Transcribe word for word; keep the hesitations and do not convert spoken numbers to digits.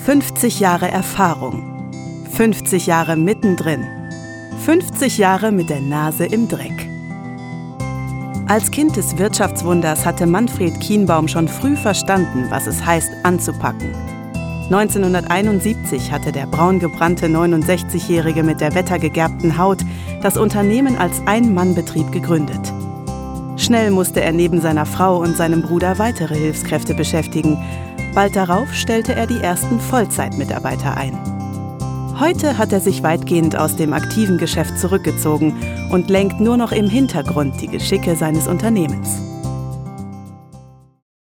fünfzig Jahre Erfahrung. fünfzig Jahre mittendrin. fünfzig Jahre mit der Nase im Dreck. Als Kind des Wirtschaftswunders hatte Manfred Kienbaum schon früh verstanden, was es heißt, anzupacken. neunzehnhunderteinundsiebzig hatte der braungebrannte neunundsechzigjährige mit der wettergegerbten Haut das Unternehmen als Ein-Mann-Betrieb gegründet. Schnell musste er neben seiner Frau und seinem Bruder weitere Hilfskräfte beschäftigen. Bald darauf stellte er die ersten Vollzeitmitarbeiter ein. Heute hat er sich weitgehend aus dem aktiven Geschäft zurückgezogen und lenkt nur noch im Hintergrund die Geschicke seines Unternehmens.